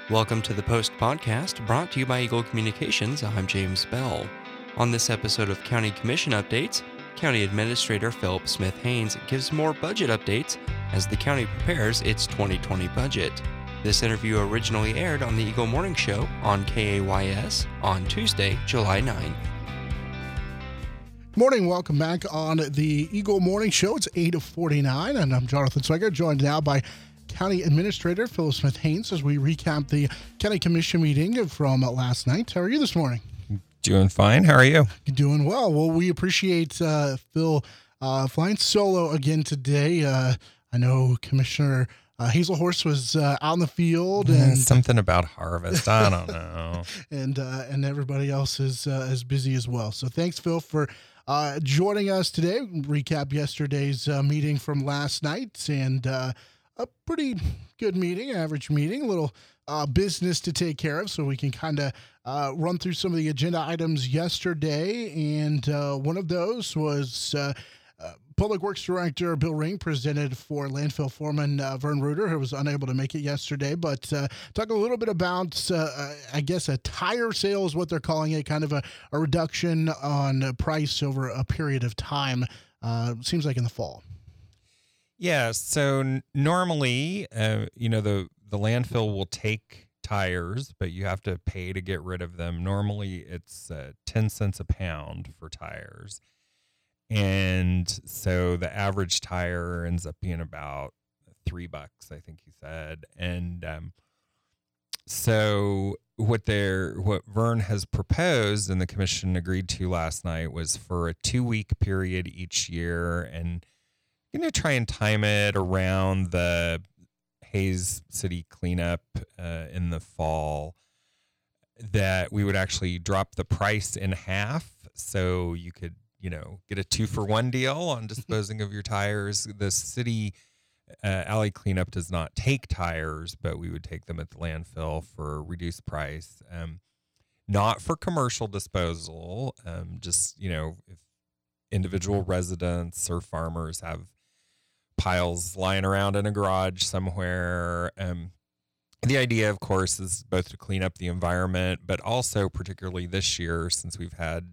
Welcome to the Post Podcast, brought to you by Eagle Communications. I'm James Bell. On this episode of County Commission Updates, County Administrator Philip Smith Haynes gives more budget updates as the county prepares its 2020 budget. This interview originally aired on the Eagle Morning Show on KAYS on Tuesday, July 9th. Morning, welcome back on the Eagle Morning Show. It's 8:49, and I'm Jonathan Swigert, joined now by County Administrator Philip Smith Haynes as we recap the County Commission meeting from last night. How are you this morning? Doing fine. How are you? Doing well. Well, we appreciate Phil flying solo again today. I know Commissioner Hazelhorst was out in the field, and something about harvest. I don't know. and everybody else is as busy as well. So thanks, Phil, for joining us today. Recap yesterday's meeting from last night, and a pretty good meeting, average meeting, a little business to take care of, so we can kind of run through some of the agenda items yesterday. And one of those was Public Works Director Bill Ring presented for landfill foreman Vern Reuter, who was unable to make it yesterday. But talk a little bit about, I guess, a tire sale is what they're calling it, kind of a reduction on price over a period of time. Seems like in the fall. Yeah. So normally, the landfill will take tires, but you have to pay to get rid of them. Normally, it's 10 cents a pound for tires. And so the average tire ends up being about $3, I think he said. And so what Vern has proposed and the commission agreed to last night was for a 2-week period each year, and going to try and time it around the Hays City cleanup in the fall, that we would actually drop the price in half, so you could get a 2-for-1 deal on disposing of your tires. The city alley cleanup does not take tires, but we would take them at the landfill for a reduced price. Not for commercial disposal, just, if individual residents or farmers have piles lying around in a garage somewhere. The idea, of course, is both to clean up the environment, but also particularly this year, since we've had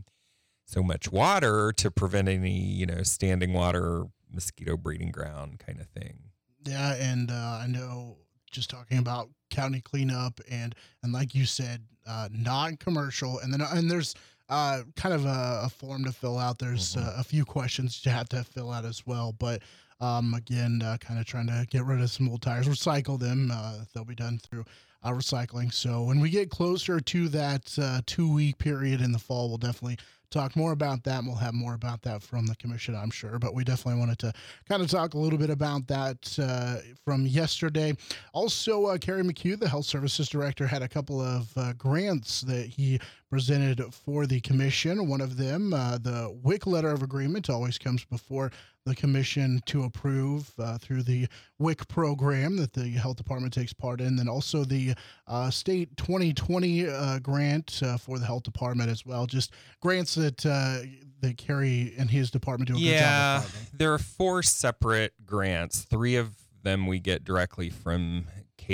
so much water, to prevent any, standing water, mosquito breeding ground kind of thing. Yeah, and I know, just talking about county cleanup and like you said, non-commercial, and there's kind of a form to fill out. There's a few questions you have to fill out as well, but again, kind of trying to get rid of some old tires, recycle them. They'll be done through recycling. So when we get closer to that 2-week period in the fall, we'll definitely talk more about that, and we'll have more about that from the commission, I'm sure. But we definitely wanted to kind of talk a little bit about that from yesterday. Also, Carrie McHugh, the Health Services Director, had a couple of grants that he presented for the commission. One of them, the WIC Letter of Agreement, always comes before the commission to approve through the WIC program that the health department takes part in. Then also the state 2020 grant for the health department as well. Just grants that Carrie and his department do a good job. Yeah, there are 4 separate grants. 3 of them we get directly from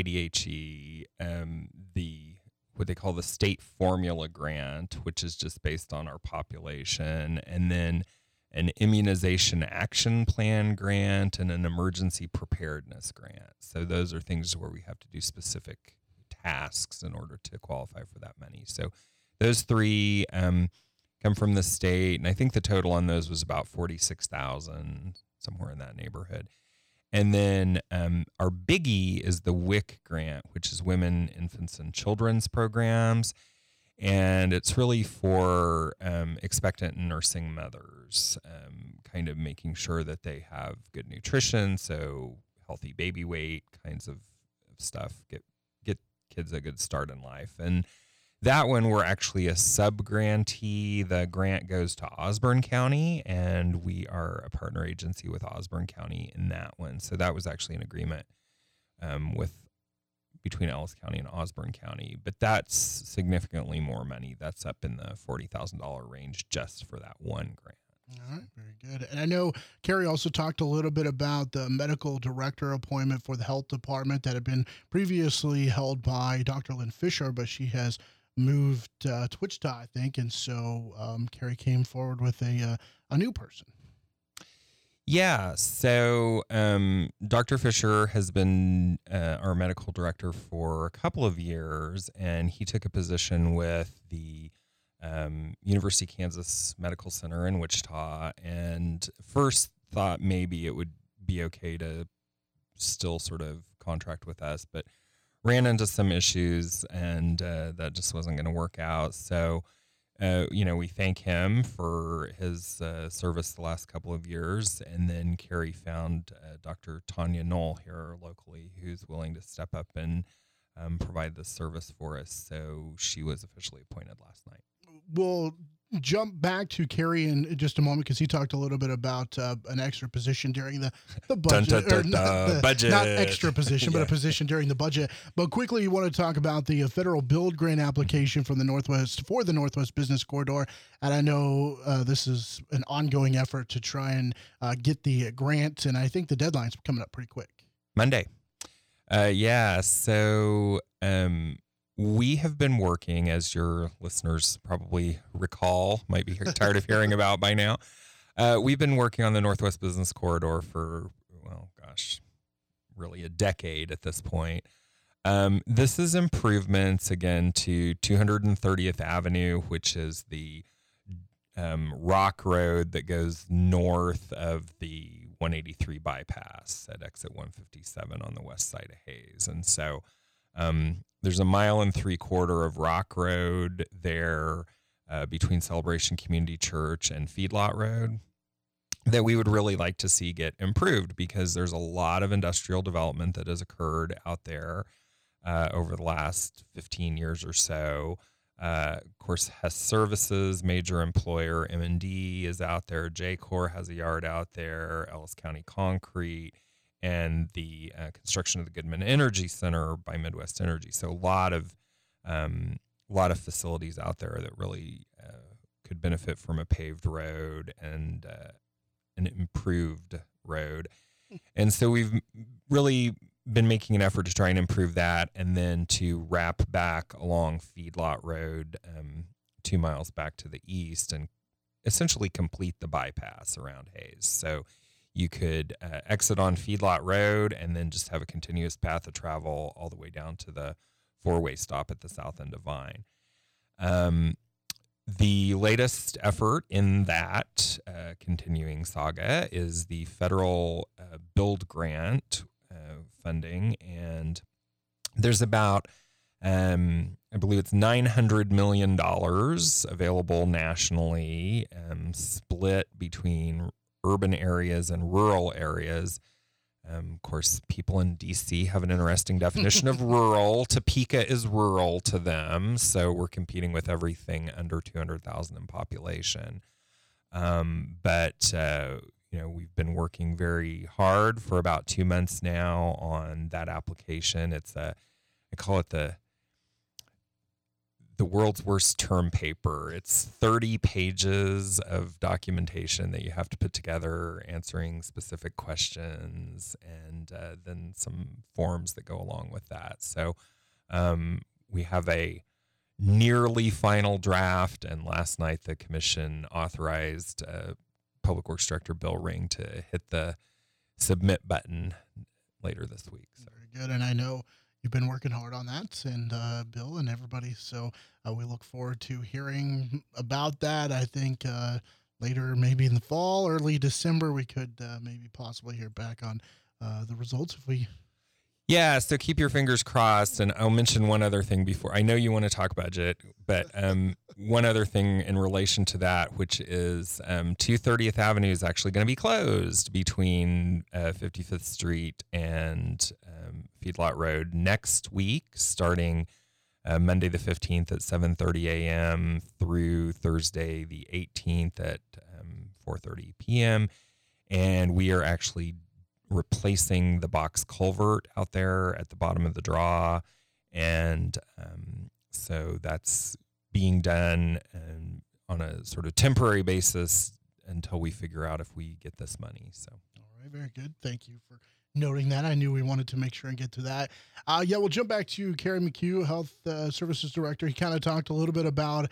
KDHE. What they call the state formula grant, which is just based on our population, and then an immunization action plan grant and an emergency preparedness grant. So those are things where we have to do specific tasks in order to qualify for that money. So those 3 come from the state, and I think the total on those was about $46,000, somewhere in that neighborhood. And then our biggie is the WIC grant, which is Women, Infants, and Children's Programs. And it's really for expectant and nursing mothers, kind of making sure that they have good nutrition, so healthy baby weight kinds of stuff, get kids a good start in life. And that one, we're actually a sub-grantee. The grant goes to Osborne County, and we are a partner agency with Osborne County in that one. So that was actually an agreement between Ellis County and Osborne County. But that's significantly more money. That's up in the $40,000 range just for that one grant. All right, very good. And I know Carrie also talked a little bit about the medical director appointment for the health department that had been previously held by Dr. Lynn Fisher, but she has moved to Wichita, I think, and so Carrie came forward with a new person. Yeah, so Dr. Fisher has been our medical director for a couple of years, and he took a position with the University of Kansas Medical Center in Wichita, and first thought maybe it would be okay to still sort of contract with us, but ran into some issues, and that just wasn't going to work out. So, we thank him for his service the last couple of years, and then Carrie found Dr. Tanya Knoll here locally, who's willing to step up and provide this service for us. So she was officially appointed last night. We'll jump back to Carrie in just a moment because he talked a little bit about an extra position during the budget. Budget. Not extra position, but Yeah. a position during the budget. But quickly, you want to talk about the federal build grant application from the Northwest Business Corridor. And I know this is an ongoing effort to try and get the grant. And I think the deadline's coming up pretty quick. Monday. So we have been working, as your listeners probably recall, might be tired of hearing about by now. We've been working on the Northwest Business Corridor for, really a decade at this point. This is improvements, again, to 230th Avenue, which is the rock road that goes north of the 183 bypass at exit 157 on the west side of Hayes. And so there's 1.75 miles of rock road there between Celebration Community Church and Feedlot Road that we would really like to see get improved, because there's a lot of industrial development that has occurred out there over the last 15 years or so. Of course, Hess Services, major employer, M&D is out there. J-Corps has a yard out there, Ellis County Concrete, and the construction of the Goodman Energy Center by Midwest Energy. So a lot of facilities out there that really could benefit from a paved road and an improved road. And so we've really been making an effort to try and improve that, and then to wrap back along Feedlot Road 2 miles back to the east and essentially complete the bypass around Hayes. So you could exit on Feedlot Road and then just have a continuous path of travel all the way down to the four-way stop at the south end of Vine. The latest effort in that continuing saga is the federal build grant funding, and there's about, I believe it's $900 million available nationally, split between urban areas and rural areas. Of course, people in D.C. have an interesting definition of rural. Topeka is rural to them, so we're competing with everything under 200,000 in population. But we've been working very hard for about 2 months now on that application. I call it the world's worst term paper. It's 30 pages of documentation that you have to put together, answering specific questions, and then some forms that go along with that. So we have a nearly final draft, and last night the commission authorized Public Works Director Bill Ring to hit the submit button later this week. So. Very good, and I know you've been working hard on that, and Bill and everybody, so we look forward to hearing about that. I think later, maybe in the fall, early December, we could maybe possibly hear back on the results if we... Yeah, so keep your fingers crossed, and I'll mention one other thing before. I know you want to talk budget, but one other thing in relation to that, which is 230th Avenue is actually going to be closed between 55th Street and Feedlot Road next week, starting Monday the 15th at 7:30 a.m. through Thursday the 18th at 4:30 p.m., and we are actually replacing the box culvert out there at the bottom of the draw, and so that's being done on a sort of temporary basis until we figure out if we get this money. So, all right, very good. Thank you for noting that. I knew we wanted to make sure and get to that. We'll jump back to Kerry McHugh, Health Services Director. He kind of talked a little bit about,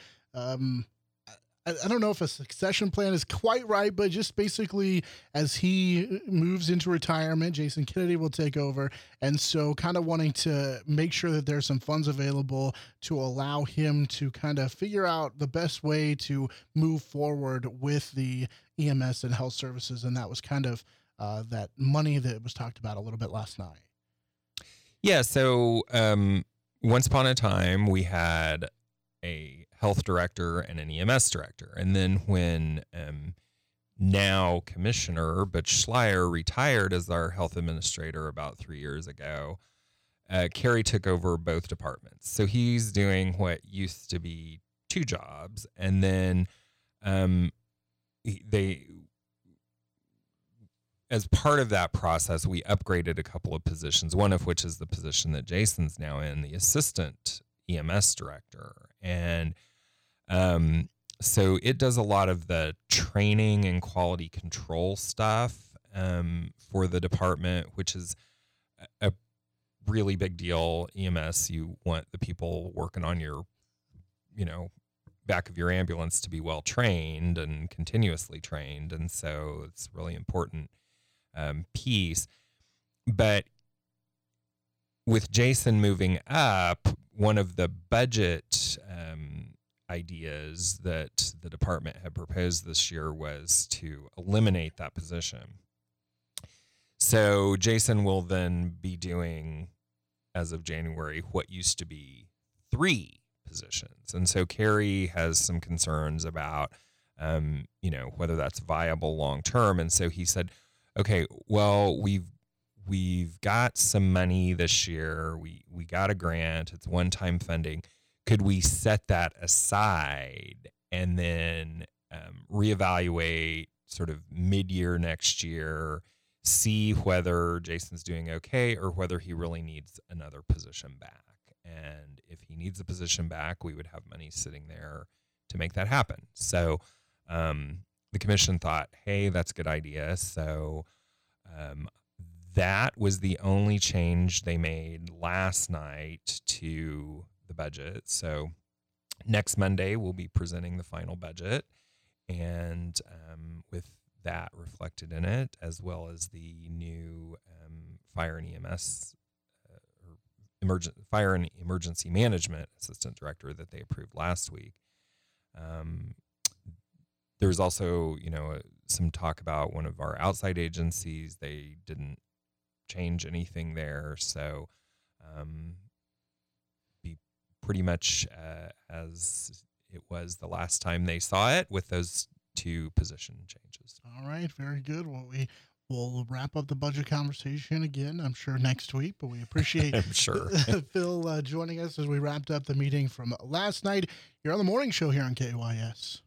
I don't know if a succession plan is quite right, but just basically as he moves into retirement, Jason Kennedy will take over. And so kind of wanting to make sure that there's some funds available to allow him to kind of figure out the best way to move forward with the EMS and health services. And that was kind of that money that was talked about a little bit last night. Yeah. So once upon a time, we had a health director and an EMS director. And then when now Commissioner Butch Schleier retired as our health administrator about 3 years ago, Kerry took over both departments. So he's doing what used to be 2 jobs. And then as part of that process, we upgraded a couple of positions, one of which is the position that Jason's now in, the assistant EMS director. And so it does a lot of the training and quality control stuff for the department, which is a really big deal. EMS, you want the people working on your, back of your ambulance to be well trained and continuously trained. And so it's a really important piece. But with Jason moving up, one of the budget ideas that the department had proposed this year was to eliminate that position. So Jason will then be doing, as of January, what used to be 3 positions. And so Kerry has some concerns about, whether that's viable long term. And so he said, okay, well, we've got some money this year. We got a grant. It's one-time funding. Could we set that aside and then reevaluate sort of mid-year next year, see whether Jason's doing okay or whether he really needs another position back? And if he needs a position back, we would have money sitting there to make that happen. So the commission thought, hey, that's a good idea. So that was the only change they made last night to the budget. So next Monday, we'll be presenting the final budget, and with that reflected in it, as well as the new fire and EMS fire and emergency management assistant director that they approved last week. There's also, some talk about one of our outside agencies. They didn't change anything there. So be pretty much as it was the last time they saw it, with those 2 position changes. All right. Very good. Well, we'll wrap up the budget conversation again, I'm sure, next week, but we appreciate I'm sure. Phil joining us as we wrapped up the meeting from last night. You're on the morning show here on KYS.